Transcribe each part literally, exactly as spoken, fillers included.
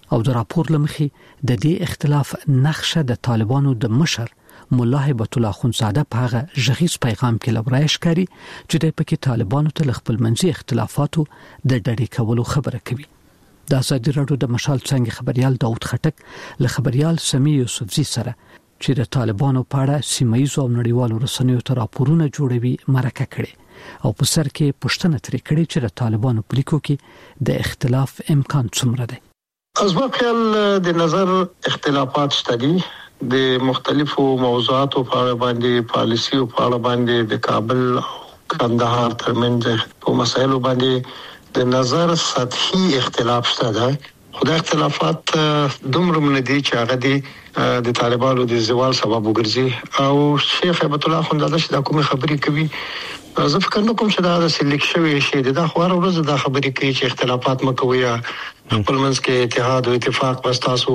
او د راپور لمخې د دې اختلاف نقشه د طالبانو د مشر مولا هیبت الله اخوندزاده په هغه ژغیز پیغام کې لورایش کړي چې د پکې طالبانو ته خپل منځي اختلافاتو د ډډې کولو خبره کوي. د ازادي راډیو د مشال څنګه خبريال داوود خټک له خبريال سمی یوسفزي سره چې د طالبانو په اړه سیمایي او نړیوالو رسنیو ته راپورونه جوړوي مرکه کړي او په سر کې پوښتنه ترې کړې چې د طالبانو په لیکو کې د اختلاف امکان څومره دی. از ما خیال د نظر اختلافات شته دي د مختلفو موضوعاتو په اړه باندې پالیسي او په اړه باندې د کابل او کندهار ترمنځ په مسایلو باندې د نظر سطحي اختلاف شته ده. خو د اختلافات دومره مندي چې هغه دي د طالبانو د زوال سبب وګرځي او شیخ هیبت الله اخوندزاده چې د کومې خبرې کوي زه فکر نه کوم چې دا د سلیکشن شي دا خو هر ورځ دا خبرې کوي چې اختلافات مکوي یا خپل منځ کې اتحاد او اتفاق واستاسو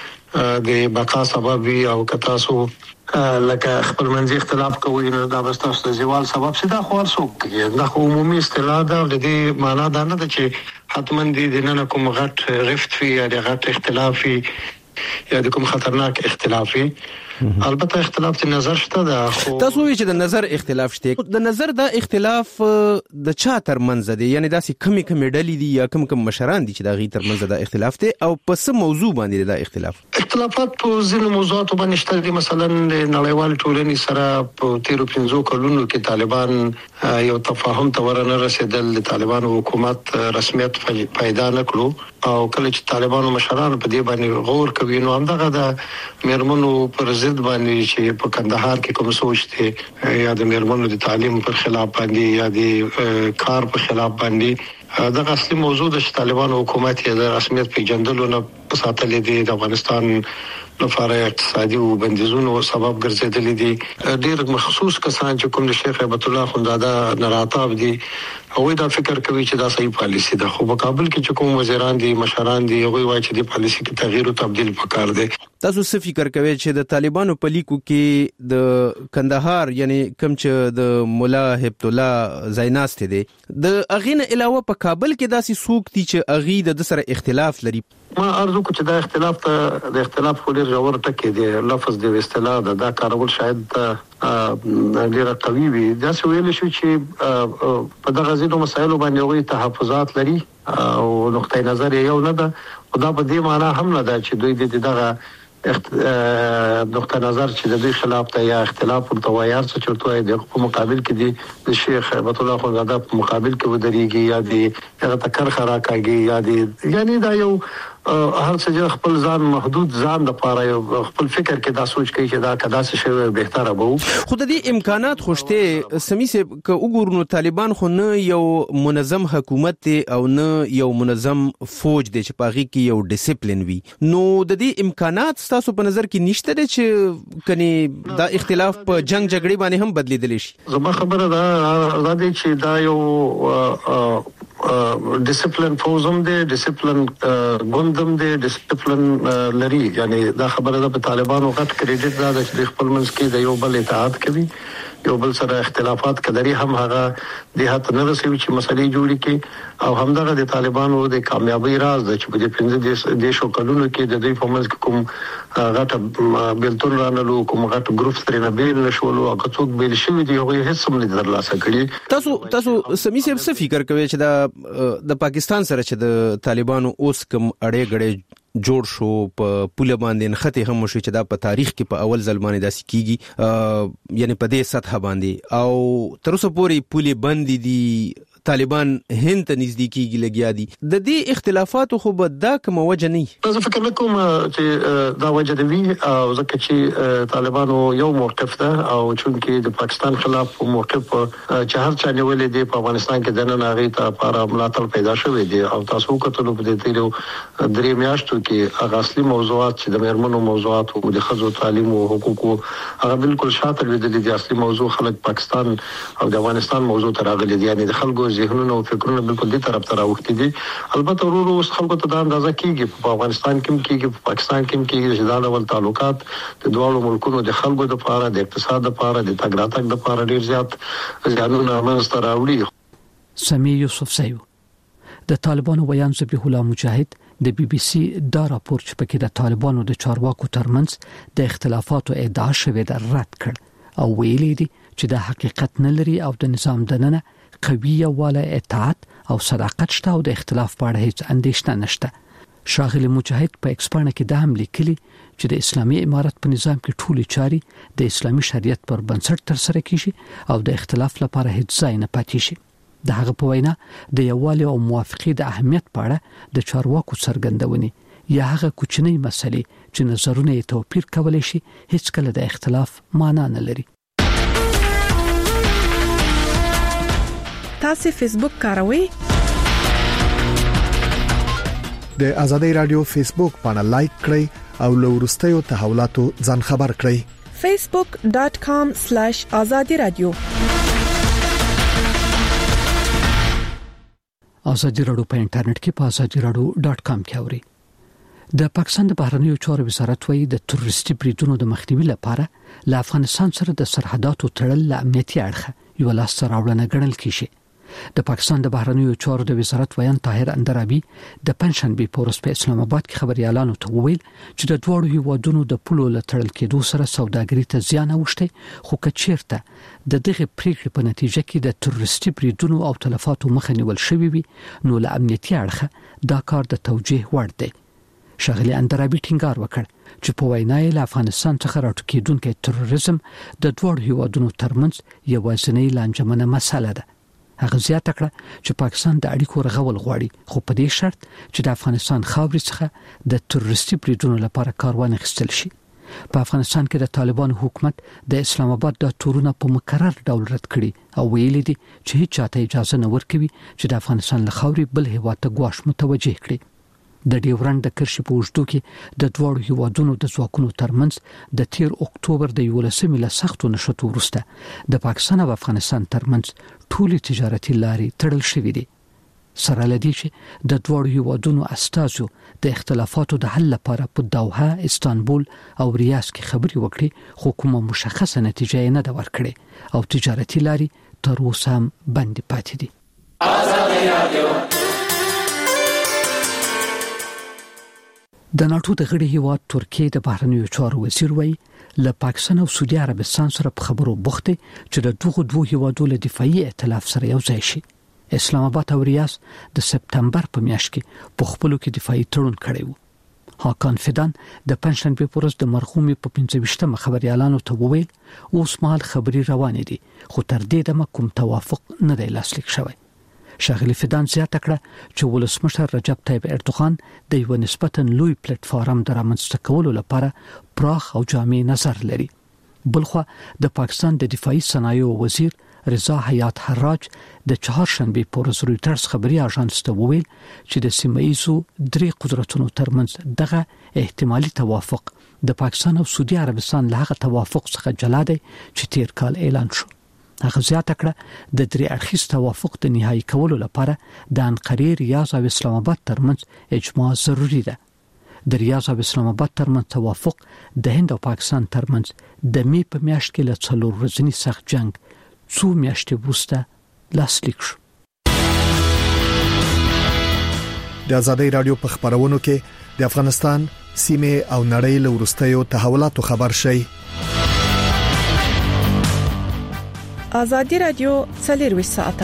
د بقا سبب وي او کتاسو لکه خپل منځي اختلاف کوي نو دا واستاسو د زوال سبب شي دا خو څوک دا خو عمومي اصطلاح ده د دې معنا دا نه ده چې حتمن دي د نن کوم غټ رفت وي یا د غټ اختلافي یا د کوم خطرناک اختلافي البته اختلاف د نظر شته ده. خو تاسو وی چې د نظر اختلاف شته د نظر دا اختلاف د چا ترمنځ دی یعنی دا سي کمی کمی ډلې دي یا کم کم مشران دي چې دا غي ترمنځ دا اختلاف دی او په څه موضوع باندې دا اختلاف اختلافات په ځینو موضوعاتو باندې شته دي. مثلا د نړیوال ټولنې سره په تیرو پنځو کلونو کې طالبان یو تفاهم ته ورنه رسیدل د طالبانو حکومت رسمیت پیدا نکړو او کله چې طالبانو مشران په دې باندې غور کوي نو همدغه د میرمنو پر ضد باندې چې په کندهار کې کوم سوچ دي یا د میرمنو د تعلیم پر خلاف باندې یا د کار په خلاف باندې دا اصلي موضوع د طالبانو حکومت یې د رسمیت پیژندلو نه ساتلې دي د افغانستان لپاره اقتصادي او بندیزونو سبب ګرځیدل دي. ډېر مخصوص کسان چې کوم د شیخ هیبت الله اخوندزاده نراتاب دي هغه دا فکر کوي چې دا صحیح پالیسی ده خو په کابل کې چې کوم وزیران دي مشران دي هغه وايي چې د پالیسی کې تغییر او تبديل پکار دي. تاسو څه فکر کوئ چې د طالبانو په لیکو کې د کندهار یعنی کوم چې د مولا هیبت الله زیناست دي د اغینه علاوه په کابل کې داسې سوق دي چې اغي د سره اختلاف لري؟ ما ارزو کو چې دا اختلاف ته د اختلاف خو ډیر ژور ټکی دی لفظ دی اصطلاح دا, دا کارول شاید ډیر قوي وي. دا څه ویل شو چې په دغه ځینو مسایلو باندې وي تحفظات لري او نقطه نظر یو نه ده او دا په دې معنی هم نه ده چې دوی د دغه نقطه نظر چې د دې خلاف ته یا اختلاف ورته وایي څه چرته دی په مقابل کې دی د شیخ هیبت الله اخوندزاده په مقابل کې ودرېږي یا دی هغه تکر خرا کوي یا دی یعنی دا یو هر څه خپل ځان محدود ځان د پاره خپل فکر کې دا سوچ کوي چې دا کدا څه شی بهتره وو. خو د دې امکانات خوشته سمي سه ک وګورنو طالبان خو نه یو منظم حکومت او نه یو منظم فوج دی چې پاغي کې یو ډیسپلین وي نو د دې امکانات تاسو په نظر کې نشته چې کني دا اختلاف په جنگ جګړې باندې هم بدلیدل شي؟ زما خبره دا دا دی چې دا یو ډیسپلین فوزم دی ډیسپلین ګوندم دی ډیسپلین لري یعنی دا خبره ده په طالبانو غټ کریډټ دا چې خپل منځ کې د یو بل اتحاد کوي یو بل سره اختلافات کدري هم هغه د هات نه رسوي چې مسلې جوړي کې او همدغه د طالبانو د کامیابی راز د چې په دې پنځه دیشو کلونو کې د دې په منځ کې کوم غټ بیلتون رانلو کوم غټ ګروپ سره نه بیل نشولو او څوک بیل شوی دی هغه هیڅ هم نه درلاسه کړي. تاسو تاسو سمي څه فکر کوئ چې دا د پاکستان سره چې د طالبانو اوس کوم اړې غړې جوړ شو په پوله باندې نخته هم شو چې دا په تاریخ کې په اول ځل باندې داسې کیږي یعنی په دې سطح باندې او تر اوسه پورې پوله بند دي طالبان هند ته نزدیکیږي لګیا دي د دې اختلافاتو خو به دا کوم وجه نه زه فکر نکوم چې دا وجه دی او ځکه چې طالبانو یو موقف ده او چونکی د پاکستان خلاف موقف چې هر چا نیولې دی په افغانستان کې د نن هغه ته لپاره ملاتړ پیدا شوی دی او تاسو کتلو په دې تیرو درې میاشتو کې هغه اصلي موضوعات چې د میرمنو موضوعات او د ښځو تعلیم او حقوقو هغه بالکل شاته لیدل دي اصلي موضوع خلک پاکستان او د افغانستان موضوع ته راغلي دي یعنی د خلکو ذهنونه او فکرونه بالکل دې طرف ته راوختي دي. البته ورو ورو خلکو ته دا اندازه کیږي په افغانستان کې کېږي په پاکستان کې کېږي چې دا ډول تعلقات د دوه ملکونو د خلکو د لپاره د اقتصاد لپاره د تګ راتګ لپاره ډیر زیات ځانونه منځته راوړي. سمی یوسفزي د طالبانو ویان ذبیح الله مجاهد د بي بي سي دا راپور چې پکې د طالبانو د چارواکو ترمنځ د اختلافاتو ادعا شوې ده رد کړ او ویلي دي چې د حقیقت نه لري او د نظام دننه قوي یووالی اطاعت او صداقت شته او د اختلاف په اړه هیڅ اندېښنه نشته. شاغلی مجاهد په ایکسپانه کې د هم لیکلي چې د اسلامي امارت په نظام کې ټولې چاري د اسلامي شریعت پر بنسټ تر سره کیږي او د اختلاف لپاره هیڅ ځای نه پاتې شي. د هغه په وینا د یووالي او موافقې د اهمیت په اړه د چارواکو څرګندونې یا هغه کوچنی مسلې چې نظرونه یې توپیر کولای شي هیڅ کله د اختلاف معنا نه لري. تاسو فیسبوک کاروئ؟ د ازادي رادیو فیسبوک باندې لایک کړئ او له ورستیو تحولاتو ځان خبر کړئ. facebook dot com slash azadi radio. ازادي رادیو په انټرنیټ کې په ازادي رادیو ډاټ کام کې اوري. د پاکستان د بهرنیو چارو وزارت وایي د تروریستي بریدونو د مخنیوي لپاره له افغانستان سره د سرحداتو تړل له امنیتي اړخه یو لاس راوړنه ګڼل کیږي. د پاکستان د بهرنیو چارو د وزارت ویان طاهر اندرابي د پنځشنبه په ورځ په اسلام آباد کې خبريالانو ته وویل چې د دوړو هیوادونو د پولو لټړل کېدو سره سوداګري ته زیان اوښتي، خو کچیرته د دغه پریکړې په نتیجه کې د تروریستي بریدونو او تلفاتو مخه نیول شوې وي نو له امنیتي اړخه دا کار د توجیه وړ دی. شاغلی اندرابي ټینګار وکړ چې په وینا یې له افغانستان څخه راټوکېدونکي تروریزم د دوړو هیوادونو ترمنځ یوازینی لانجمنه مسله ده. هغه زیاته کړه چې پاکستان د اړیکو رغول غواړي، خو په دې شرط چې د افغانستان خاورې څخه د تروریستي بریدونو لپاره کاروان اخیستل شي. په افغانستان کې د طالبانو حکومت د اسلام آباد د تورونه په مکرر ډول رد کړي او ویلي دي چې هیڅ چاته اجازه نه ورکوي چې د افغانستان له خاورې بل هیواد ته ګواښ متوجه کړي. د ډیورنډ د کرښې په اوږدو کې د دوړو هیوادونو د ځواکونو ترمنځ د تیر اکتوبر د یولسمې له سختو نشټو وروسته د پاکستان او افغانستان ترمنځ ټولې تجارتي لارې تړل شوې دي. سره لدی چې د دوړو هیوادونو استازو د اختلافاتو د حل لپاره په دوحه، استانبول او ریاض کې خبري وکړي، خو کومه مشخصه نتیجه نه ده ورکړې او تجارتي لارې تر اوسه هم بند پاتې دي. ازادي رادیو د ناتو د غړي هیواد ترکیه د بهرنیو چارو وزیر وایي له پاکستان او سعودي عربستان سره په خبرو بوخت چې د دغه دوه هیوادو له دفاعي ائتلاف سره یو ځای شي. اسلام آباد او ریاض د سپتمبر په میاشت کې په خپلو کې دفاعي تړون کړی وو. هاکان فدان د پنځشنبه په ورځ د مرحومي په پنځه ویشتمه خبريالانو ته وویل اوس مهال خبري روانې دي، خو تر دې دمه کوم توافق نه دی لاسلیک شوی. شاغلی فدان زیاته کړه چې ولسمشر رجب طیب اردوغان د یو نسبتاً لوی پلیټ فارم د رامنځته کولو لپاره پراخ او جامع نظر لري. بلخو د پاکستان د دفاعي صنایعو وزیر رضا حیات حراج د چهارشنبه په ورځ رويټرز خبري اژانس ته وویل چې د سیمایزو درې قدرتونو ترمنځ دغه احتمالي توافق د پاکستان او سعودي عربستان له هغه توافق څخه جلا دی چې تیر کال اعلان شو. هغه زیاته کړه د درې اړخیز توافق د نهایی کولو لپاره د انقرې، ریاض او اسلام آباد ترمنځ اجماع ضروری ده. د ریاض او اسلام آباد ترمنځ توافق د هند او پاکستان ترمنځ د می په میاشت کې له څلور ورځنی سخت جنگ څو میاشتې وروسته لاسلیک شو. د ازادي رادیو په خبرونو کې د افغانستان سیمه او نړۍ له ورستیو تحولاتو خبر شي. ازادي رادیو څلور ساعته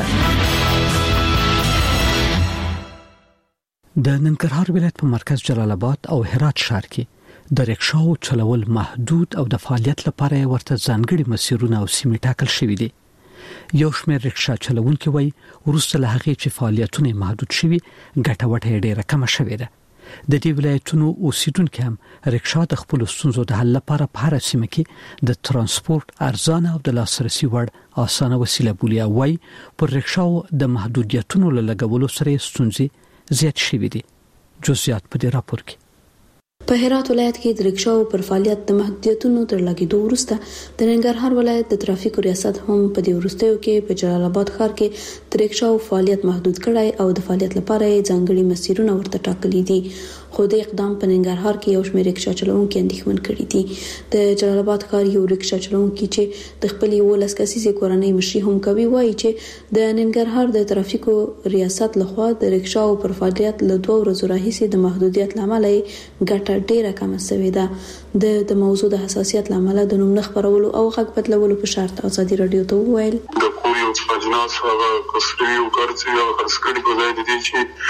د ننګرهار ولایت په مرکز جلال آباد او هرات ښار کې د رکشاو چلول محدود او د فعالیت لپاره ورته ځانګړي مسیرونه او سیمې ټاکل شوې دي. یو شمېر رکشا چلوونکي وایي ورسره له هغې چې فعالیتونه محدود شوي ګټه وټه ډېره کمه شوې ده. د دې ولایتونو اوسیدونکو هم رکشا د خپل ستونزو د حل لپاره په هر سیمه کې د ترانسپورت ارزانه او د لاسرسي وړ اسانه وسیله بولي. وایي پر رکشاو د محدودیتونو لګولو سره ستونزې زیات شوې دي. جزئیات په دې راپور کې. په هرات ولایت کې د رکشاو پر فعالیت د محدودیتونو تر لګیدو وروسته د ننګرهار ولایت د ترافیکو ریاست هم په دې وروستیو کې په جلال آباد ښار کې د رکشاو فعالیت محدود کړای او د فعالیت لپاره ځانګړي مسیرونه ورته ټاکلي دي. خو د اقدام په ننګرهار کې یو شمېر رکشا چلوونکي اندېښمن کړي دي. د جلال آباد ښار یو رکشا چلوونکي چې د خپل ولس کسیزې کورنۍ مشري هم کوي وایي چې د ننګرهار د ترافیکو ریاست لخوا د رکشاو پر فعالیت له دوه ورځو راهیسې د محدودیت لامل ګټه ډیره کمه شوې ده. د د موضوع د حساسیت لامل د نوم خبرولو او غږ بدلولو په شرط ازادي رادیو ته وویل د کوریو اجناس هغه کسری او کارتي او خرڅکړي په ځای دي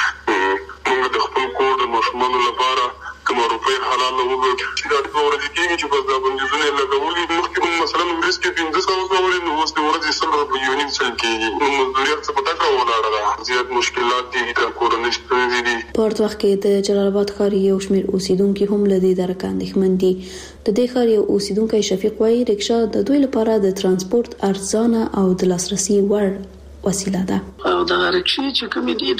چې موږ د خپل کور د ماشومانو لپاره کوم روپۍ حلال وګورو چې دا د ورځې کې چې په ځا باندې زونه لګولې مخکې مثلا ورځ کې پنځه سوه ډالر نو اوس د ورځې سل روپۍ یو نیم سل کېږي نو مزدوريت څه پتا کا ولاړه ده زیات مشکلات دي د کورنۍ ستونزې دي. په ورته وخت کې د جلال آباد ښار یو شمېر اوسیدونکو هم له دې درکه اندېښمن دي. د دې ښار یو اوسیدونکی شفیق وایي رکشا د دوی لپاره د ترانسپورت ارزانه او د لاسرسي وړ وسیله ده. او د رکشې چې کوم دي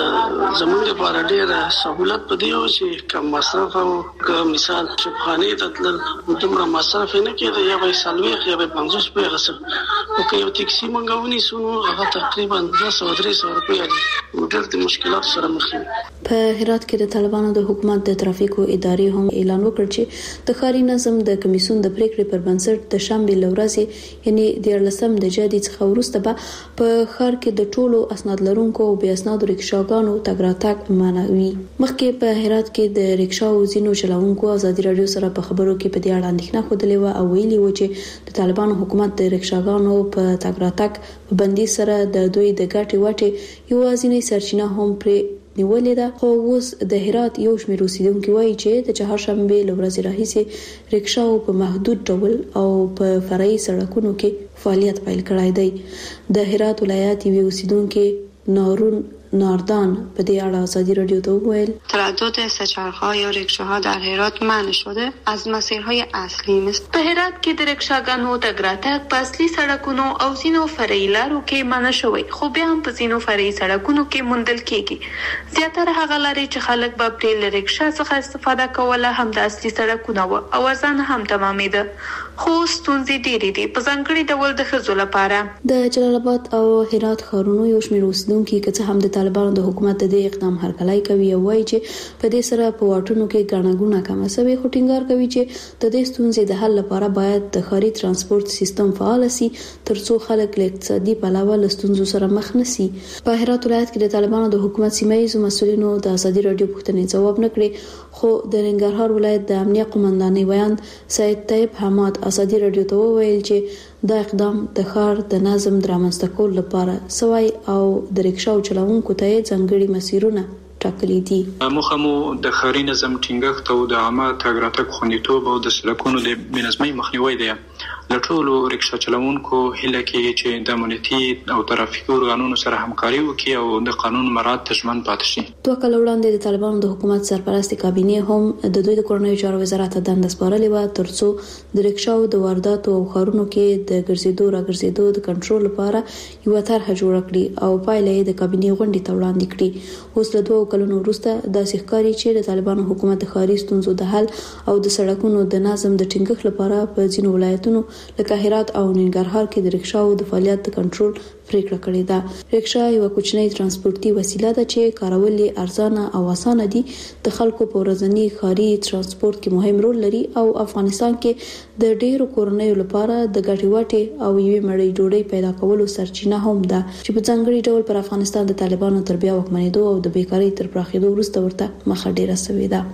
د زموږ لپاره ډېر سہولت پدې او چې کم مصرف او کم مثال شپخانه ته تل دومره مصرف نه کېده یا به سالويخ یا به پنځوس په غسر او که یو ټیکسي منګونی سونو هغه تقریبا دوه سوه درې سوه روپۍ دي. ډېر د مشکلات سره مخ دي. په هرات کې د طالبانو د حکومت د ترافیکو ادارې هم اعلان وکړ چې د ښاري نظم د کمیسیون د پریکړې پر بنسټ د شنبه لورځي یعنی د لسم د جدي څخه وروسته به په ښار کې د ټولو اسناد لرونکو او بې اسناد رکشاګانو تګ راتګ منع وي. مخکې په هرات کې د رکشاو زینو چلوونکو ازادي رادیو سره په خبرو کې په دې اړه اندېښنه خوده و او ویلي و چې د طالبانو حکومت د رکشاګانو په تګ راتګ په بندي سره د دوی د ګټې وټې یوازینی سرچینه هم پرې نیولې ده. خو اوس د هرات یو شمېر اوسیدونکو وایي چې د چهارشنبه لورځې راهیسې رکشاو په محدود ډول او په فرعي سړکونو کې فعالیت پیل کړی دی. د هرات ولایت یو اوسیدونکو نارون ناردان په دې اړه ازادي رادیو ته وویل تردد سه‌چرخه‌ها یا رکشاها در هرات منع شده از مسیرهای اصلی مثل په هرات کې د رکشاګانو تګ راتګ په اصلي سړکونو او ځینو فرعي لارو کې منع شوی خو بیا هم په ځینو فرعي سړکونو کې موندل کېږي. زیاتره هغه لارې چې خلک به پرې له رکشا څخه استفاده کوله هم د اصلي سړکونه و او ارزانه هم تمامېده خو ستونزې ډېرې دي په ځانګړي ډول د ښځو لپاره. د جلال آباد او هرات ښارونو یو شمېر اوسیدونکي که څه هم د طالبانو د حکومت د دې اقدام هرکلی کوي او وایي چې په دې سره په واټونو کې ګڼه ګوڼه کمه شوې خو ټینګار کوي چې د دې ستونزې د حل لپاره باید د ښاري ترانسپورت سیستم فعال شي ترڅو خلک له اقتصادي پلوه له ستونزو سره مخ نشي. په هرات ولایت کې د طالبانو د حکومت سیمایي مسؤلینو د ازادي رادیو پوښتنې ځواب نه کړی خو د ننګرهار ولایت د امنیه قومندانۍ ویان سید طیب حماد ازادي رادیو ته وویل چې دا اقدام د ښار د نظم درامنځته کولو لپاره سوی او د رکشاو چلوونکو ته ځانګړي مسیرونه ټاکلي دي. موخه مو د ښاري نظم ټینګښت او د عامه تګ راتګ خوندیتوب او د سړکونو د بېنظمۍ مخنیوی دی. له ټولو رکشا چلوونکو هیله کېږي چې د امنیتي او ترافیکي ارګانونو سره همکاري وکړي او د قانون مراعات ته ژمن پاتې شي. دوه کاله وړاندې د طالبانو د حکومت سرپرست کابینې هم د دوی د کورنیو چارو وزارت ته دنده سپارلې و ترڅو د رکشاو د وارداتو او ښارونو کې د ګرځېدو راګرځېدو د کنټرول لپاره یو طرحه جوړه کړي او پایله یې د کابینې غونډې ته وړاندې کړي. اوس له دوه کلونو وروسته داسې ښکاري چې د طالبانو حکومت د ښاري ستونزو د حل او د سړکونو د نظم د ټینګښت لپاره په ځینو ولایتونو لکه هرات او ننګرهار کې د رکشاو د فعالیت د کنټرول پریکړه کړې ده. رکشا یو کوچنی ترانسپورتي وسیله ده چې کارول یې ارزانه او اسانه دي. د خلکو په ورځني ښاري ترانسپورت کې مهم رول لري او افغانستان کې د ډېرو کورنیو لپاره د ګټې وټې او یوې مړۍ ډوډۍ پیدا کولو سرچینه هم ده چې په ځانګړي ډول پر افغانستان د طالبانو تر بیا واکمنېدو او د بیکارۍ تر پراخېدو وروسته ورته مخه ډیره شوې ده.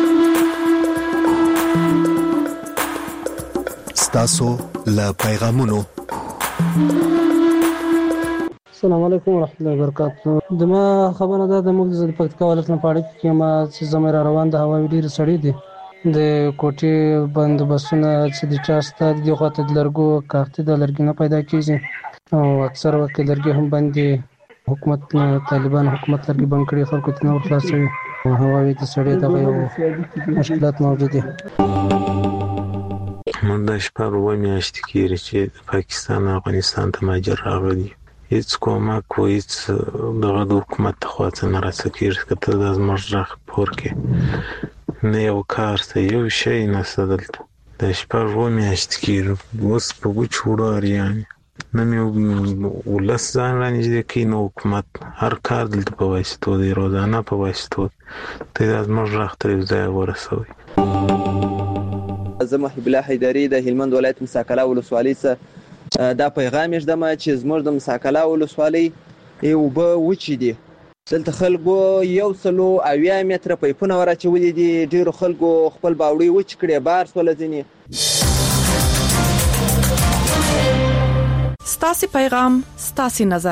ستاسو له پیغامونو. السلام علیکم ورحمۃ اللہ وبرکاتہ. د ما خبره ده د موږ د پکتیکا ولایت نه پاړې کې ما چې زموږ را روان د هواوی ډیر سړی دي د کوټې بندوبستونه چې د چا ستاد دی خو ته د لرګو کارت د لرګي نه پیدا کیږي او اکثر وخت لرګي هم باندې حکومت طالبان حکومت لرګي بند کړي خلکو ته نور خلاصوي هواوی د سړی دغه یو مشکلات موجود دي. من د شپږ و میاشتې کېږي چې پاکستان افغانستان ته مهاجر راغلي هیڅ کومک و هیڅ دغه د حکومت خوا څخه نه راسکېږي که ته د زموږ غږ پور کې نه یو کار ته یو شی نشته دلته د شپږ و میاشتې کېږي اوس په ګوچ وړو یعنې نه مې ولس ځان رانږدې کوي نه حکومت هر کار دلته په واسطو دی روزانه په واسطو ته د زموږ راخته ځای ورسوي. زه محب الله حیدری د هلمند ولایت مساکلا ولسوالۍ څخه دا پیغام یږدم چې زموږ د مساکلا ولسوالۍ اوبه وچې دي. دلته خلکو یو سلو اویا متره پایپونه وراچولي دي. ډیرو خلکو خپل باوړي وچ کړي، بار سول ځینې. ستاسو پیغام ستاسو نظر.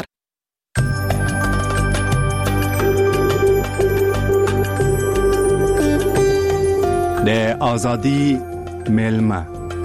د ازادي ملما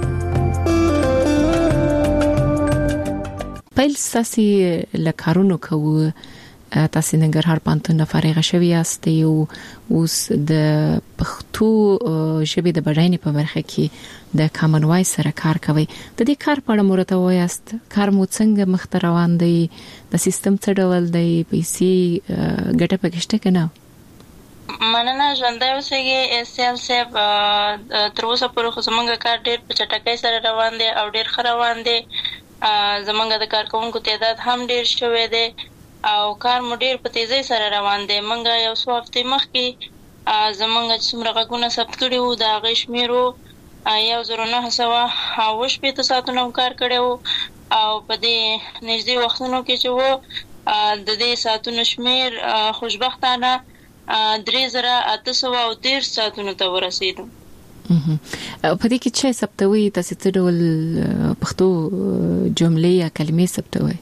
پیل ساسي لکارونو کوو. تاسو ننګرهار پانتون نه فارغ شوی یاست او اوس د پښتو ژبې د بډاینې په برخه کې د کامن وایس سره کار کوي. د دې کار په اړه مرته وایاست، کار مو څنګه مخ ته روان دی؟ د سیستم څه ډول دی؟ پیسې ګټه پکشته کنه؟ مننه ژوندۍ اوسئ ایسل صاحب. تر اوسه پورې خو زموږ کار ډېر په چټکۍ سره روان دی او ډېر ښه روان دی. زموږ د کارکونکو تعداد هم ډېر شوی دی او کار مو ډېر په تیزۍ سره روان دی. موږ یو څو هفتې مخکې زموږ چې څومره غږونه ثبت کړي وو د هغې شمېر وو یو زر نهه سوه اوه شپېته ساعتونه مو کار کړی وو او په دې نږدې وختونو کې چې وو د دې ساعتونو شمېر خوشبختانه درې زره اته سوه او دېرش ساعتونو ته ورسېدو. په دې کې چې ثبتوي تاسو څه ډول پښتو جملې یا کلمې ثبتوي؟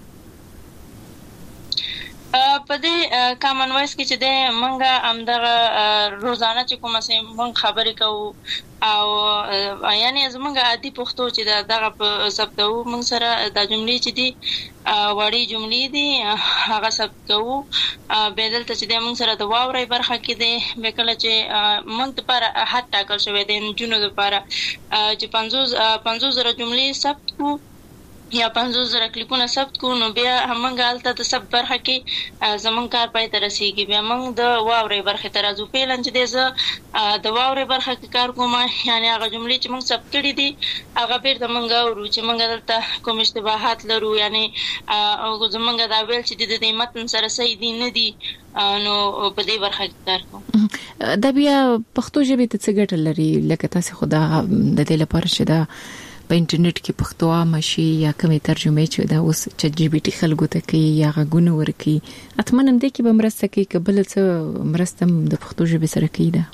په دې کامن وایس کې چې د منګه همدغه روزانه چې کومه سي مونږ خبرې کوو او یعنی زمونږ عادي پښتو چې دغه په ثبتو مونږ سره د جملې چې دي وړي جملې دي هغه ثبت کوو. به دلته چې د مونږ سره د واوري برخه کې دي به کله چې مونږ لپاره حد ټاکل شوی دی جنونو لپاره چې پنځوس زره جملې ثبت کوو یا پنځوس زره کلیپونه ثبت کوو، نو بیا همغه حالت د ثبت برخه کې زمونږ کار پای ته رسیږي. بیا موږ د واوري برخه ته راځو. پیلن چې د د واوري برخه کې کار کوم یعنی هغه جملې چې موږ ثبت کړې دي هغه بیرته موږ اورو چې موږ دلته کوم اشتباهات لرو یعنی او زمونږ دا ویل چې د دې متن سره صحیح دي نه دي نو په دې برخه کې کار کوم. دا بیا پښتو ژبې ته څه ګټه لري؟ لکه تاسو خدا د دې لپاره چې دا په انټرنیټ کې پښتو عام شي یا کومې ترجمه چې دا اوس چټ جی پی ټي خلکو ته کوي یا غوونه ورکي اتمنم دې کې به مرسته کوي کبل څه مرسته د پښتو ژبې سره کوي. دا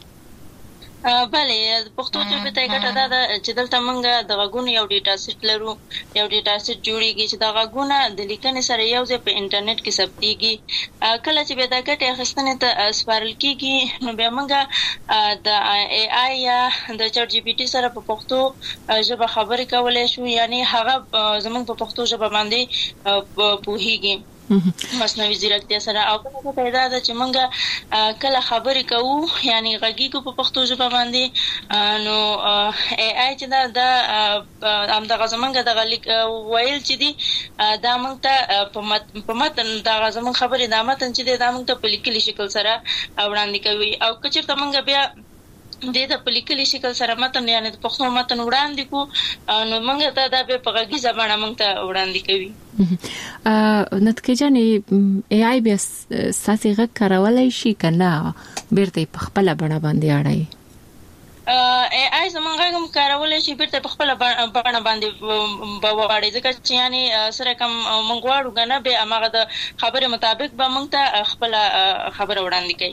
بله د پښتو ژبې ته ګټه ده چې دلته موږ د غوونه یو ډیټا سیټ لرو، یو ډیټا سیټ جوړیږي چې د غوونه د لیکنې سره یو ځای په انټرنیټ کې ثبتېږي. کله چې به دا ګټه اخیستنې ته سپارل کېږي نو بیا موږ د ای آی یا د چټ جی پی ټي سره په پښتو ژبه خبرې کولای شو، یعنی هغه زموږ په پښتو ژبه باندې پوهیږي مصنوعي ځیرکتیا سره. او په پیدا ده چې موږ کله خبرې کوو یعنی غږیږو په پښتو ژبه باندې نو ای آی چې دا د همدغه زمونږ دغه لیک ویل چې دي دا موږ ته په متن دغه زمونږ خبرې دا متن چې دی دا موږ ته په لیکلي شکل سره وړاندې کوي. او که چېرته موږ بیا د د په لیکلي شکل سره متن یعنی د پښتو متن وړاندې کو نو موږ ته دا به په غږیزه بڼه موږ ته وړاندې کوي. نتکجانې ای آی بیا ساسي غږ کارولای شي کنه بیرته په خپل بڼه باندې اړای؟ ای آی زمونږ هم کارولای شي بیرته په خپل بڼه باندې بواړي ځکه چې یعنی سره کوم موږ واړو کنه به هغه د خبره مطابق به موږ ته خپل خبره وړاندې کوي.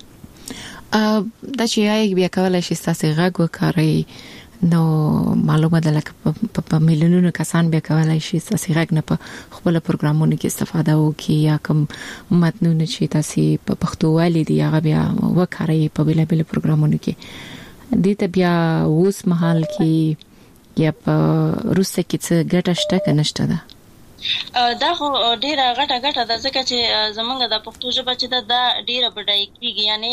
دا چې آی بیا کولای شي ساسي غږ وکړي نو معلومه ده لکه په میلیونونو کسان بیا کولای شي ساسي غږ نه په خپل پروګرامونو کې استفاده وکړي یا کوم متنونه چې تاسو په پښتو والي دي هغه بیا وکړي په بل بل پروګرامونو کې. دې ته بیا اوس مهال کې یا په روسه کې څه ګټه شته که نشته ده؟ دا خو ډیره غټه غټه ده ځکه چې زمونږ د پښتو ژبه چې دا ډیره بډای کیږي یعنی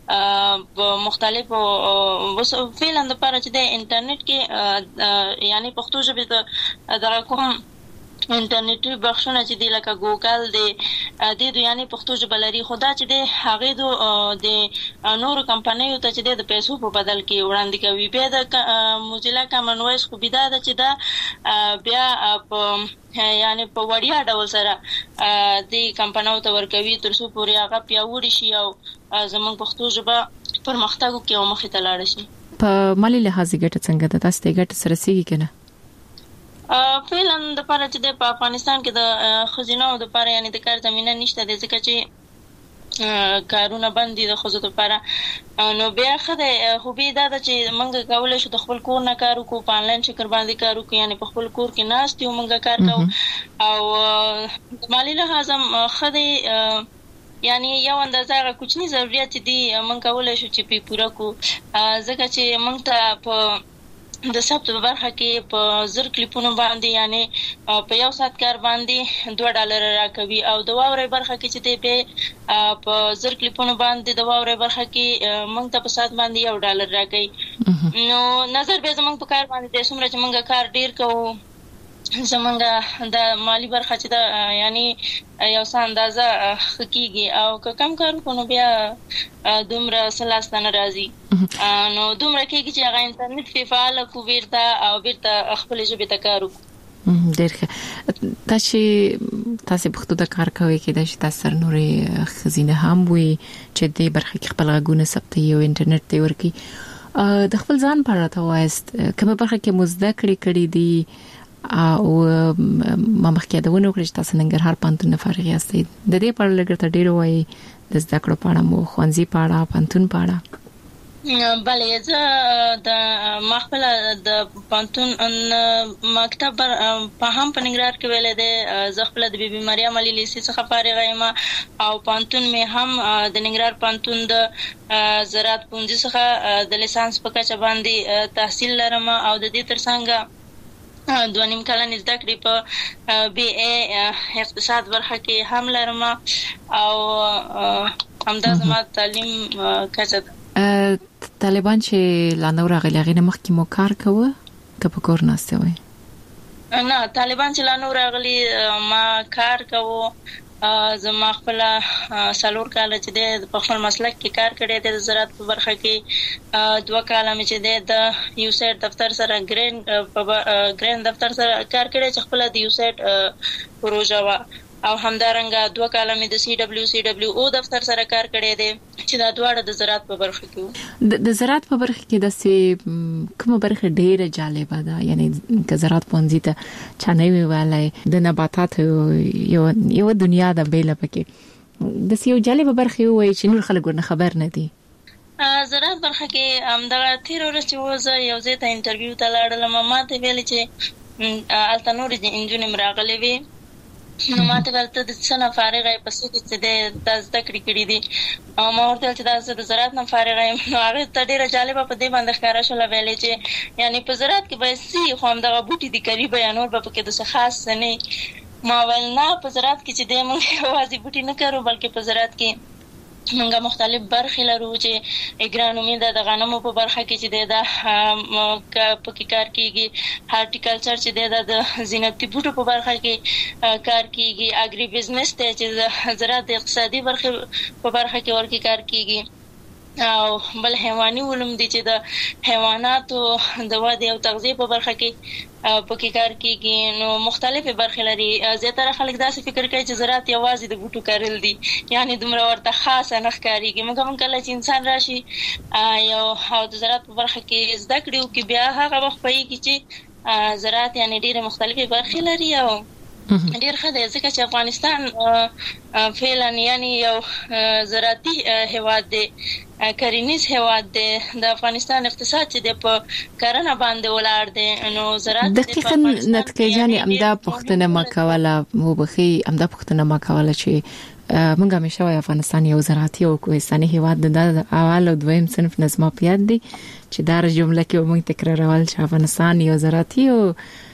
مختلفو فعلا د لپاره چې د انټرنیټ کې یعنی پښتو ژبه د کوم انټرنیټي بخښونه چې دی لکه ګوګل دی د دې یعنی پښتو ژبه لري خدا چې د هغه د نورو کمپنیو ته چې د پیسو په بدل کې وړاندې کوي. بیا د موزیلا کامن وایس خو بیا د چې دا بیا په یعنی په وړیا ډول سره د کمپنیو ته ورکوي تر څو پورې هغه پیاوړي شي او زموږ پښتو ژبه پرمختګ وکړي او مخې ته لاړ شي. په مالي لحاظ ګټه څنګه ده؟ تاسو ته ګټه سره سيږي کنه؟ ا فعلا د پاره چې د افغانستان کې د خزینه او د پاره یعنی د کار زمينه نشته د ځکه چې کارونه باندې د خزو لپاره نو بیا خدای خو به دا چې موږ کولای شو د خپل کور نه کار وکړو په انلاین شکل باندې کار وکړو یعنی په خپل کور کې ناست یو موږ کار کوو او مالي لحاظ هم خدای یعنی یو اندازه کوچنی ضرورت دي موږ کولای شو چې په پوره کو ځکه چې موږ ته په د سبت په برخه کې په زر کلیپونو باندې یعنی په یو ساعت کار باندې دوه ډالر راکوي او د واورې برخه کې چې دی په په زر کلیپونو باندې د واورې برخه کې موږ ته په ساعت باندې یو ډالر راکوي. نو نظر به زموږ په کار باندې د څومره چې موږ کار ډیر کوو زمونږ د مالی برخه چې دا یعنی یو څه اندازه حقيقي او کم کار کو نو بیا دومره سلاستانه راځي نو دومره کېږي چې هغه انټرنیټ په فعال کو ورته او ورته خپل ژبه ته کارو ډېر ښه. تاسو تاسو په خپل کار کوي کې د تاسو نورې خزینه هم وي چې د برخه کې خپل غوونه ثبتي او انټرنیټ ته ورکی د خپل ځان په اړه وایست کومه برخه کې مزده کړی کړی دي او ما مخکې دا ونه کړی چې تاسو ننګرهار پانتون نه فارغ یاستئ د دې په اړه لږ ډېر وایي د زده کړو په اړه مو خوانزي په اړه پانتون په اړه. بله زه د مخبل د پانتون مکتب په هم په ننګرهار کې ویلې ده زه خپل د بیبي مریم علي لیسي څخه فارغ یم او پانتون می هم د ننګرهار پانتون د زراعت پونځي څخه د لیسانس په کچه باندې تحصیل لرم او د دې ترڅنګ دوه نیم کلن زده کړې په بي اي اقتصاد برخه کې هم لرم او همدا زما تعلیم کچه ده. طالبان چې لاندې راغلي هغه مخکې مو کار کوه که په کور ناسته وي؟ نه طالبان چې لاندې راغلي ما کار کوو زما خپل سالور کال چې د په خپل مسلک کې کار کړی د زراعت په برخه کې دوه کال مې چې د یو سیټ دفتر سره ګرین په ګرین دفتر سره کار کړی چې خپل د یو سیټ پروژه وا او همدارنګه دوه کال مې د سی دبليو سی دبليو او دفتر سره کار کړی دی چې دا دواړه د زراعت په برخه کې د زراعت په برخه کې د سي کومه برخه ډیره جالبه ده یعنی که زراعت پونځي ته چانه ویلای د نباتات یو یو دنیا د بیل پکې د سیو جالبه برخه وي چې نور خلک ورنه خبر نه دي. زراعت برخه کې همدغه تیر ورځ چې وځه یو ځای ته انټرویو ته لاړم ما ته ویل چې التنور د انجن مراغلې وي نو ماته ورته د څنګه فارغه پسې چې د تاسو تکړی کړی دي او ما ورته چې تاسو د زراعت نه فارغه یم نو هغه ته ډیره جالبه په دې باندې ښکارا شو لویلې چې یعنی په زراعت کې به سي خو هم دغه بوټي دي کوي بیانور به پکې د څه خاص نه ما ول نه په زراعت کې چې د موږ وازي بوټي نه کړو بلکې په زراعت کې موږ مختلف برخې لرو چې اګرانومي د غنمو په برخه کې چې د پکې کار کیږي هارټیکلچر چې د زینتي بوټو په برخه کې کار کیږي اګری بزنس ته چې زراعت اقتصادي برخه په برخه کې ورکی کار کیږي او بل حیواني علوم دي چې د حیواناتو د وده او تغذیه په برخه کې پکې کار کیږي نو مختلفه برخې لري. زیاتره خلک داسې فکر کوي چې زراعت یوازې د بوټو کارل دي یعنی دومره ورته خاصه نه ښکاریږي موږ هم کله چې انسان راشي یو او د زراعت په برخه کې زده کړو کې بیا هغه وخت پېږي چې زراعت یعنی ډېر مختلفه برخې لري او ډېر ښه دی ځکه چې افغانستان فعلا یعنی یو زراعتي هیواد دی کرنیز هیواد دی د افغانستان اقتصاد چې د په کرنه باندې ولاړ دی نو زراعت دقیقاً نتکه جاني امدا پښتنه ما کوله مو بخي امدا پښتنه ما کوله چې موږ همیشه وای افغانستان یو زراعتي او کوهستاني هیواد دی د اول او دویم صنف نظم پیاد دی چې دا جمله کې موږ تکرارول چې افغانستان یو زراعتي او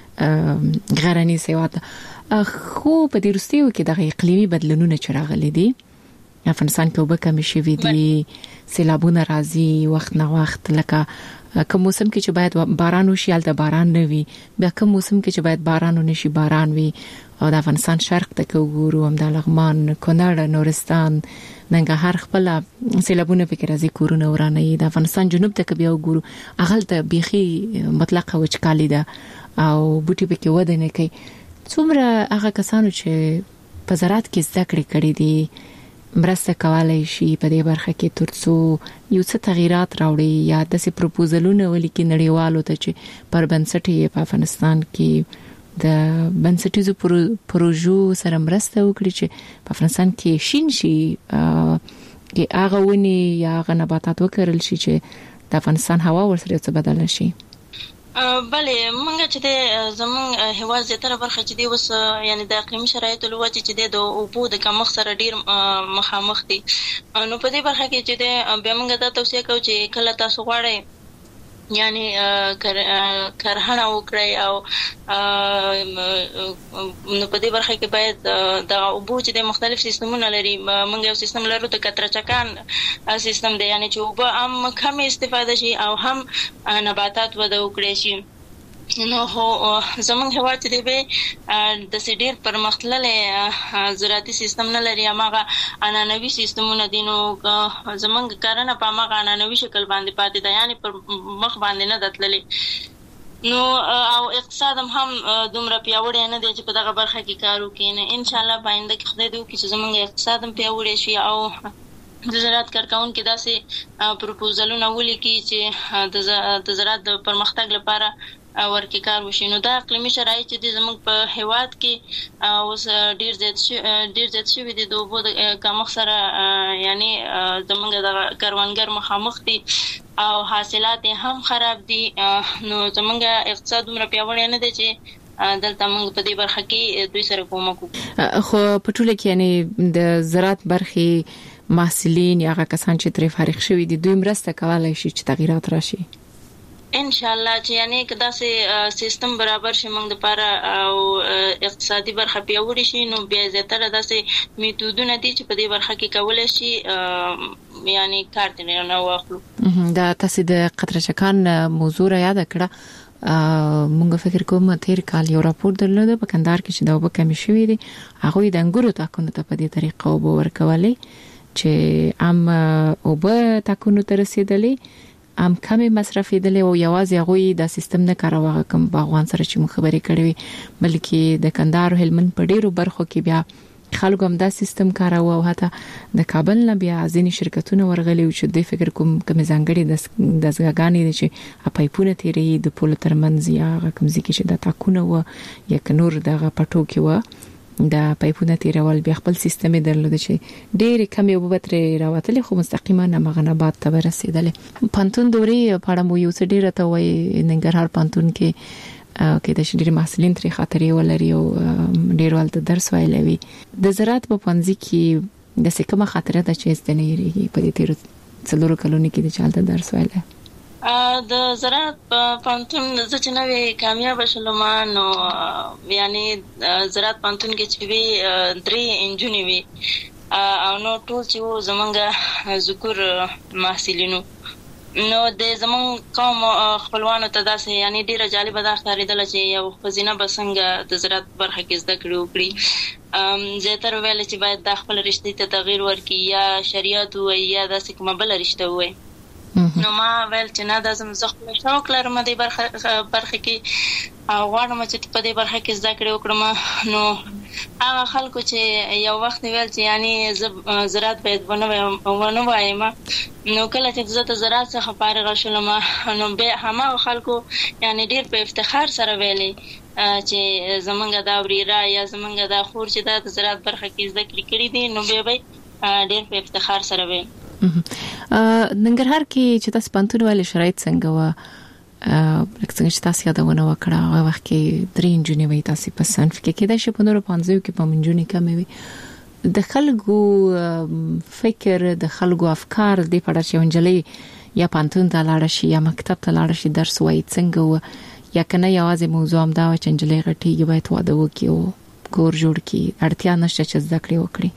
غرنیز هیواد خو په دې وروستیو کې د اقلیمي بدلونونو چې راغلي دي افغانستان کې وبکه مشي وی دي سیلابونه راځي وخت نه وخت لکه کوم موسم کې چې باید باران وشي البته باران نه وي بیا کوم موسم کې چې باید باران ونشي باران وي او د افغانستان شرق ته وګورو هم د لغمان کونړ نورستان ننګرهار خپل سیلابونه فکر راځي کورونه ورانه د افغانستان جنوب ته بیا وګورو اغل ته بيخي مطلقه وچکالي ده او بوټي پکې وده نه کوي څومره هغه کسانو چې په زراعت کې زده کړې کړې دي مرسته کولای شي په دې برخه کې ترڅو یو څه تغیرات راوړي یا د سي پروپوزلونه ولیکي نړیوالو ته چې پر بنسټي په افغانستان کې د بنسټیزو پروژو سره مرسته وکړي چې په افغانستان کې شین شي کې هغه ونی یا هغه نباتات وکړل شي چې د افغانستان هوا ورسره څه بدل شي. بله مونږ چې د زمون هیواد زیاتره برخه چې دی وس یعنی د اقلیمي شرایطو له وجې چې د اوبو د کمښت سره ډیر مخامخ دي. نو په دې برخه کې چې د بیا مونږ دا توصیه کوو چې کله تاسو غواړئ یعنی کرهڼه وکړئ او نو په دې برخه کې باید د اوبو چې د مختلف سیستمونه لري. مونږ یو سیستم لرو د کتره چکان سیستم دی یعنی چې اوبه هم کم استفاده شي او هم نباتات وده وکړي شي. نو هو زمونږ هوا چې دی به د سډیر پرمختللې زراعتي سیستم نه لري هغه انانوي سیستمونه دي. نو زمونږ کارونه په هغه انانوي شکل باندې پاتې ده یعنی پر مخ باندې نه دتللې. نو او اقتصاد هم دومره پیاوړی نه دی چې په دغه برخه کې کار وکړي. نه ان شاء الله باندې کې خدای دې وکړي چې زمونږ اقتصاد هم پیاوړی شي او د زراعت کارکونکو داسې پروپوزلونه ولیکي چې د زراعت د پرمختګ لپاره ورکی کار وشي. نو دا اقلیمي شرایط چې د زموږ په هیواد کې اوس ډیر زیات ډیر زیات شوي دي د اوبو د کمښت سره یعنی زموږ د کروندګر مخامخ دي او حاصلات هم خراب دي. نو زموږ اقتصاد دومره پیاوړی نه دی چې دلته موږ په دې برخه کې دوی سره کومک وکړو. خو په ټوله کې یعنی د زراعت برخې محصلین یا هغه کسان چې ترې فارغ شوي دي دوی مرسته کولای شي چې تغیرات راشي ان شاء الله چې یعنی کدا سه سیستم برابر شي موږ لپاره او اقتصادي برخه پیاوړې شي. نو بیا زیاتره داسې میتودونه دي چې په دې برخه کې کولای شي یعنی کار دې نه واخلو. دا تاسو د قطره چکان موضوع را یاد کړه. مونږ فکر کوم تیر کال یو راپور درلود په کندهار کې چې دا وب کمی شوې دي هغه د انګورو تاکونو ته په دې طریقه وب ورکولې چې ام وب تاکونو ته رسیدلې ام کمی مصرفي دي او یوازې هغه د سیستم نه کاروه کوم باغوان سره چې مخبري کړې بلکې د کندهار هلمند په ډیرو برخو کې بیا خلکو هم دا سیستم کاروه او حتی د کابل نه بیا ځینې شرکتونه ورغلي چې د فکر کوم کوم ځانګړي د دزګاګانې چې پایپونه تیري د پول ترمنځ یا کوم ځکه چې د تاکونه و یا کنور دغه پټو کې و د پایپونه تیرول بیا خپل سیستم درلود چې ډېر کم یو بتري راوتلې خو مستقیما نه مغنبات ته رسیدلې. پانتون دوري پاړه مو یو څه ډېر ته وای ننګرهار پانتون کې کې د شډیر محصلین ترې خاطرې ولري او ډېر ولته درس ویلوي. د زراعت په پنځه کې د څه کومه خاطره ده چې ستنې یریږي په دې تیر څلورو کلونو کې د چالت درس ویلای د زراعت په پانتون د چې نوې کامیاب شلم نو یعنی زراعت پانتون کې چې وی درې انجونی وی او نو ټول چې زمونږ ذکر محصلینو نو د زمون قوم خپلوانو ته داسې یعنی ډیره جالبه ده ښکارېدله چې یو ښځینه به څنګه د زراعت برخه کې زده کړې وکړي. زیاتره ویل چې باید د خپل رشتې ته تغیر ورکړي یا شریعت ووایي یا داسې کومه بله رشته ووایي. نو ما ویل چې نه دا زما زه خپل شوق لرم د برخه برخه کې او غواړم چې په دې برخه کې زده کړې وکړم. نو هغه خلکو چې یو وخت ویل چې یعنی زراعت باید ونه وایم نو کله چې زه ته زراعت څخه فارغ شولم نو به هماغه خلکو یعنی ډیر په افتخار سره ویلي چې زمونږ دا وریرا یا زمونږ دا خور چې دا د زراعت برخه کې زده کړې کړې دي نو به به ډیر په افتخار سره ویل. ننګرهار کې چې تاسو پانتون والے شرایط څنګه و لکه څنګه چې تاسو یادونه وکړه هغه وخت کې درې انجونی وي تاسو په صنف کې کې د شپږ نور پنځه کې په منجونی کمې وي د خلکو فکر د خلکو افکار د پړه چې ونجلې یا پانتون ته لاړ شي یا مکتب ته لاړ شي درس وایي څنګه و یا کنه یوازې موضوع هم دا چې انجلې غټي باید واده وکړي او کور جوړ کړي اړتیا نشته چې زده کړې وکړي.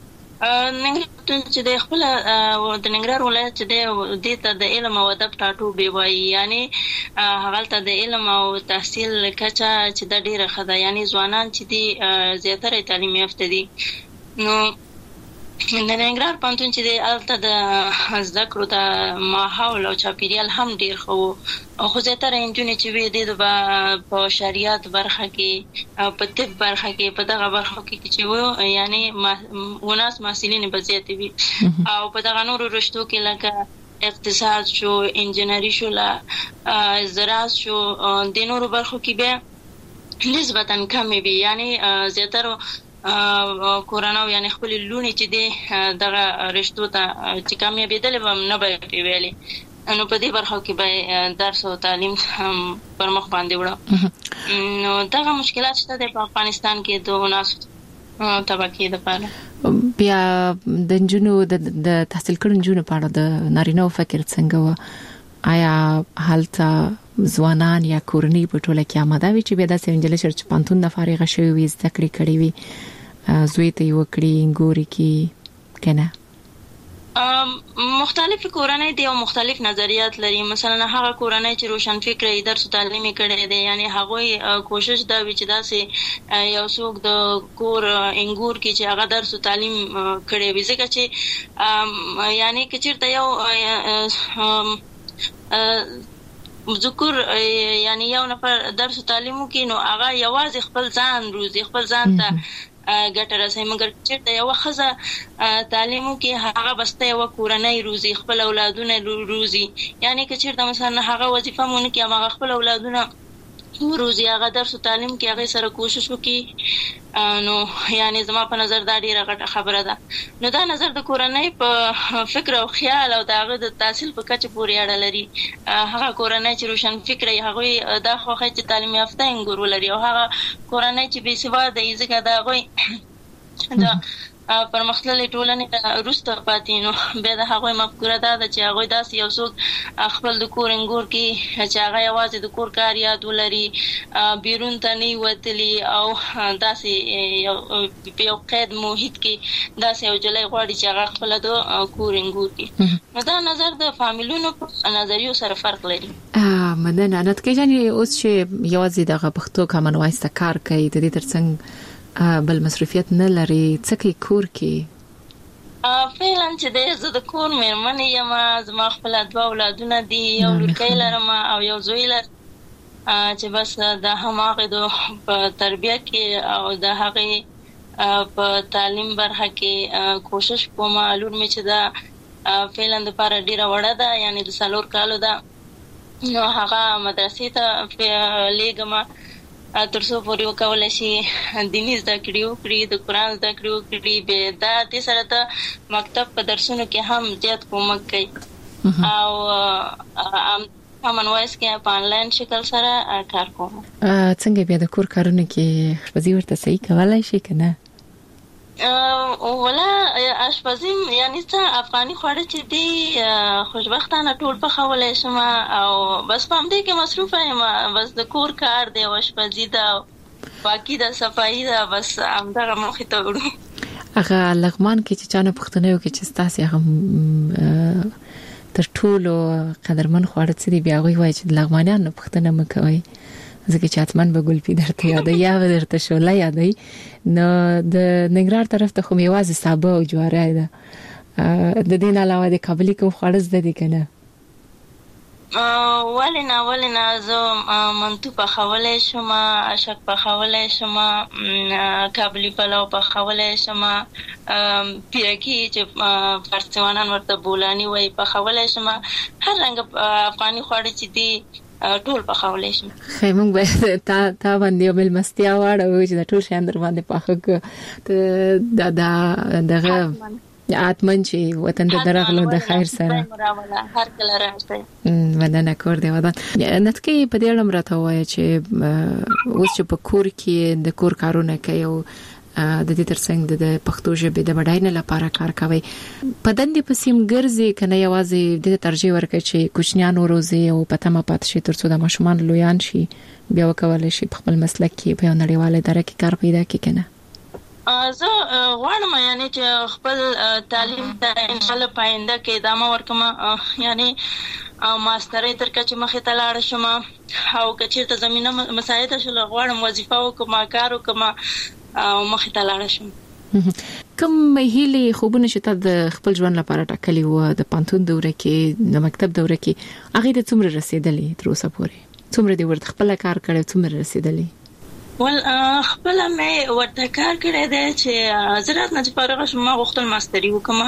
ننګرهار چې د خپل د ننګرهار ولایت چې د ته د علم او ادب ټاټوبې وایي یعنی هغه ته د علم او تحصیل کچه چې د ډیره خده یعنی ځوانان چې دي زیاتره تعلیم یافته دي. نو د ننګرهار پوهنتون چې دی هلته د زده کړو د ماحول او چاپیریال هم ډېر ښه و او خو زیاتره نجونې چې وې دې به په شریعت برخه کې او په طب برخه کې په دغه برخو کې چې و یعنې وناس محصلینې به زیاتې وي او په دغه نورو رشتو کې لکه اقتصاد شو انجینري شو لا زراعت شو د نورو برخو کې بیا نسبتا کمې وي یعنې زیاتره کورانو یعنی خپل لونی چې دی دغه رشتو ته چې کامیابېدل به نه به ویلې نو په دې برخو کې به درس او تعلیم پر مخ باندې وړه نو دغه مشکلات شته د افغانستان کې د وناس طبقې لپاره. بیا د جنونو د تحصیل کړو جنونو په اړه د نارینه فکر څنګه و آیا حالت ځوانان یا کورنۍ په ټوله کې آماده وي چې بیا د سنجل شرچ پانتون د فارغ شوی وي زده کړې کړې وي زوی ته یو کړی ګوري کې کنه مختلف کورنۍ دي او مختلف نظریات لري. مثلا هغه کورنۍ چې روشن فکر درس تعلیم کړي دي یعنی هغه کوشش دا وی چې داسې یو څوک د کور انګور کې چې هغه درس تعلیم کړي وي ځکه چې یعنی کچیرته یو ذکر یعنی یو نفر درس تعلیم کوي نو هغه یوازې خپل ځان روزي خپل ځان ته ګټه رسوي مګر چې یو خزه تعلیم کوي هغه بسته یو کورنۍ روزي خپل اولادونه روزي یعنی که چیرته مثلا هغه وظیفه مونږ کې هغه خپل اولادونه روزي هغه درس تعلیم کې هغه سره کوشش وکړي نو یعنی زما په نظر دا ډیره غټه خبره ده. نو دا نظر د کورنۍ په فکر او خیال او دغه د تحصیل په کچه پورې اړه لري. هغه کورنۍ چې روشن فکر هغه دا خوخه چې تعلیم یافته انګور ولري او هغه کورنۍ چې بې سواده یې ځکه دا غوي دا پرمختللې ټولنې وروسته پاتې نو بیا د هغوی مفکوره دا ده چې هغوی داسې یو څوک خپل د کور انګور کې چې هغه یوازې د کور کار یاد ولري بیرون ته نه وتلي او داسې په یو قید محیط کې داسې یو جلی غواړي چې هغه خپله د کور انګور کې نو دا نظر د فامیلونو په نظریو سره فرق لري. مننه. نتکه جانې اوس چې یوازې دغه پښتو کامن وایس ته کار کوي د دې ترڅنګ بل مصرفیت نه لري څه کې کور کې فعلا چې د زه د کور مېرمن یم زما خپل دوه اولادونه دي یو لورکۍ لرم او یو زوی لرم چې بس د هماغه د په تربیه کې او د هغه په تعلیم برخه کې کوشش کوم لور مې چې دا فعلا د پاره ډیره وړه ده یعنی د څلور کالو ده نو هغه مدرسې ته لیږم تر څو پورې وکولای شي دیني زده کړې وکړي د قرآن زده کړې وکړي بیا دا دې سره ته مکتب په درسونو کې هم زیات کومک کوي او کامن وایس کې په انلاین شکل سره کار کوم. څنګه بیا د کور کارونه کې خپزي ورته صحیح کولای شي کنه ولا اشپزیم یعنی څه افغاني خواړه چې دی خوشبختانه ټول پخولای شم او بس په همدې کې مصروفه یم بس د کور کار دی او اشپزي ده پاکي ده صفایي ده بس همدغه مخې ته وړو. هغه لغمان کې چې چانه پښتنه یو کې چې ستاسو هغه تر ټولو قدرمن خواړه څه دی بیا غوي وای چې لغمانیان پښتنه مکوي ځکه چې اتمن به ګلپی درته یادې یا درته شوله یادې نو د ننګرهار طرف ته خو میوازي سابه او جواره ده د دې نه علاوه د کابلی کوم خواړه زده دي کنه ولنا ولنا زه منتو په خولای شم اشک په خولای شم کابلی پلاو په خولای شم پیرکی چې فارسیوانان ورته بولانی وای په خولای شم هر رنګ افغاني خواړه چې دي ټول په خولای شم. خیمون به تا تا باندې بل مستیا واړو چې د ټول شاند در باندې پاخه ته د د دغه اتمن چې وطن د درغلو د خیر سره هر کله راځي ودانه کور دی ودان نتکي په دې لمر راته وای چې اوس چې په کور کې د کور کارونه کوي او د دې ترڅنګ د پښتو ژبې د بډاینې لپاره کار کوي په دندې په سیم ګرځي کنه یوازې د ترجیح ورکړي چې کوچنیان روزي او پته ما پات شي ترڅو د ماشومان لویان شي بیا وکولای شي په خپل مسلک کې په نړیواله اداره کې کار پیدا کړي کنه زه غواړم یعنی چې خپل تعلیم ته ان شاء الله پاینده کې ادامه ورکړم یعنی ماسترۍ تر کچې مخې ته لاړ شم او که چېرته زمینه مساعده شوله غواړم وظیفه وکړم کار وکړم او مخې ته لاړ شم. کوم هیله خوبونه چې تاسو د خپل ژوند لپاره ټاکلي و د پانتون دوره کې د مکتب دوره کې هغه د څومره رسیدلې تر اوسه پورې څومره دی ورته خپل کار کړو څومره رسیدلې؟ ول خپل مې ورته کار کړی دی چې زراعت نه فارغ شوم ما غوښتل ماستری وکم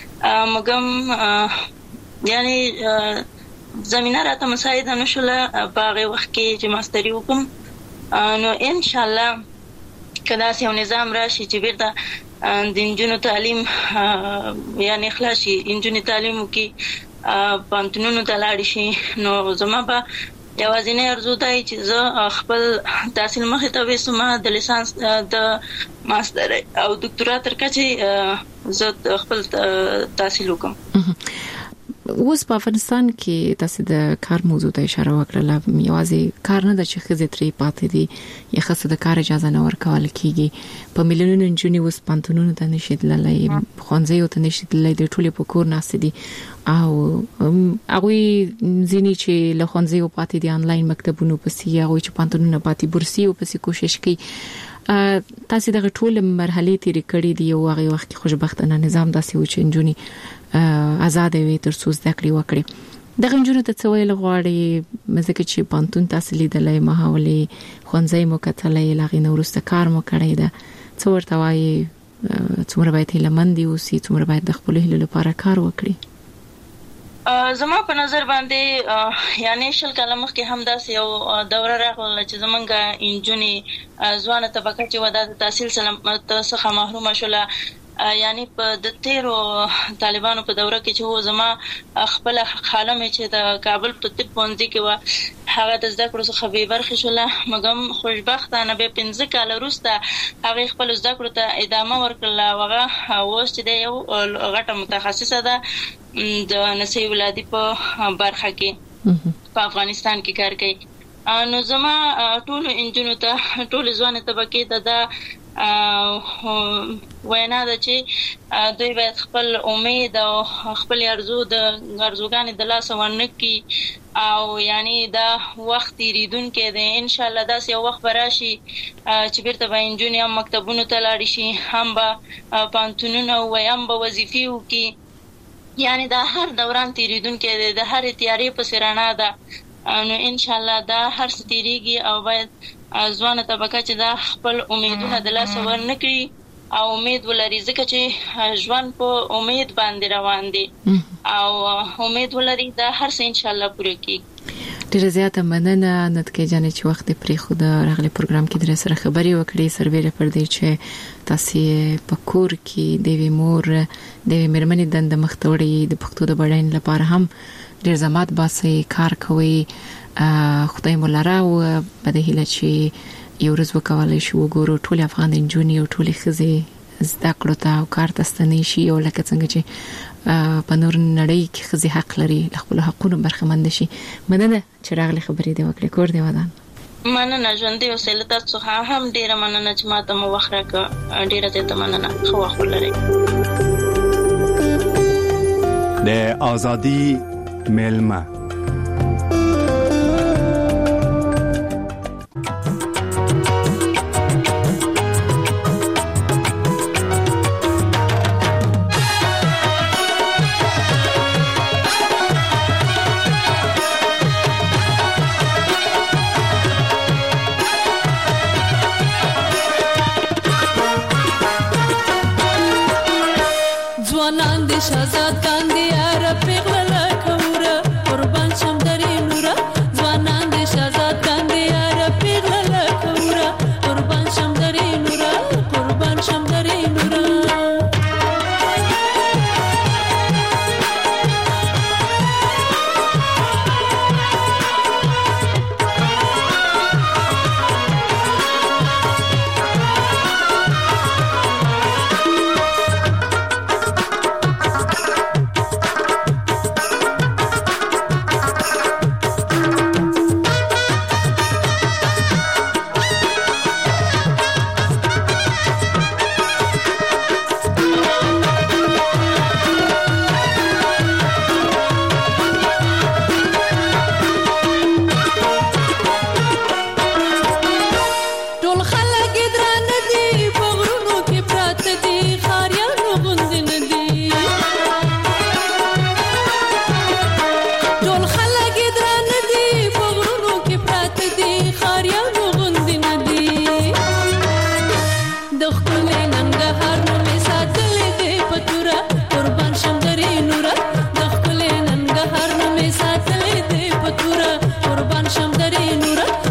مګم یعنی زمينه راته مساعده نشوله په هغه وخت کې چې ماستری وکم نو ان شاء الله کله چې یو نظام راشي چې بیرته د انجونو تعلیم یعنی خلاصي انجونو تعلیم کې پانتونونو ته لاړ شي نو زما په یوازینی ارزو دی چې زه خپل تحصیل مخې ته وسم د لیسانس د ماستر او ډاکټرا تر کچې زه خپل تحصیل وکم. اوس په افغانستان کې تاسو د کار موضوع ته اشاره وکړه یوازې کار نه د چې خزه ترې پاتې دي یا خاصه د کار اجازه نه ورکول کیږي په ملیونونو انجونی اوس پانتونونو ته نشیدلای خوانځي ته نشیدلای د ټولې په کور ناس دي او هغه ځینی چې له خوانځي او پاتې دي انلاین مکتبونو پسې هغه چې پانتونونو پاتې بورسي او پسې کوشش کوي تاسو دغه ټول مرحله تیرې کړې دي او هغه وخت کې خوشبختانه نظام داسې و چې انجونی آزاد وي تر څو زده کړې وکړي دغه انجونو ته څه ویل غواړي مزه چې پانتون تاسو لیدلای مهاولي خوانځي مو کتلای لاغې نورسته کار مو کړی دا څو ورته وایي څومره باید لمندي اوسي څومره باید د خپل هیلو لپاره کار وکړي زما په نظر باندې یعنی شل کاله مخکې هم داسې یو دوره راغله چې زمونږ انجونی ځوانه طبقه چې ودا د تحصیل څخه محروم شوله یعنی په د تیرو طالبانو په دوره کې چې و زما خپل خاله مې چې د کابل په طب پونځي کې و هغه د زده کړو څخه به برخه شوله مګم خوشبختانه به پنځه کال وروسته هغه خپل زده کړو ته ادامه ورکړه هغه اوس چې د یو غټه متخصصه ده د نسي ولادي په برخه کې په افغانستان کې کار کوي نو زما ټول انجونو ته ټول ځوان طبقه ته د وینا ده چې دوی باید خپل امید او خپل ارزو د ارزوګانې د لاس ورنکي او یعنی دا وخت ریدونکو ده ان شاء الله دا یو وخت براشي چې بیرته به انجونی هم مکتبونو ته لاړ شي هم به پانتونونو او هم به وظیفي وکي یعنی دا هر دوران تیریدونکو ده د هر تیاری په سرانه ده نو ان شاء الله دا هر ستیریږي او باید ځوانه طبقه چې دا خپل امیدونه د لاس ورنکړي او امید ولري ځکه چې ژوند په امید باندې روان دي او امید ولري دا هر څه ان شاء الله پوره کیږي. ډیره زیاته مننه نتکه جانې چې وخت پرې خود راغلي پروګرام کې در سره خبري وکړي سرویره پر دې چې تاسو په کور کې د وی مور د مېرمنې دند مختوړي د پښتو د بډاین لپاره هم ډیر زمات باسي کار کوي خدای مولا او بده هله چې یو ورځ وکولای شو وګورو ټول افغان انجونی او ټول خزي زده کړو ته او کار تستنی شي او لکه څنګه چې په نور نړۍ کې خزي حق لري خپل حقوقو برخمن شي مننه چې راغلي خبرې دی وکړې کور دی ودان مننه ژوند دی وسیله تاسو هم ډیره مننه چې ماته مو وخت راکړ ډیره زیاته مننه خو وخت لري د ازادي ملما شازاد کاندي عرب پیغلا کوره قربان شم درې نوره ځوانان دي شازاد کاندي عرب پیغلا کوره قربان شم درې نوره قربان شم درې نوره شم درې نور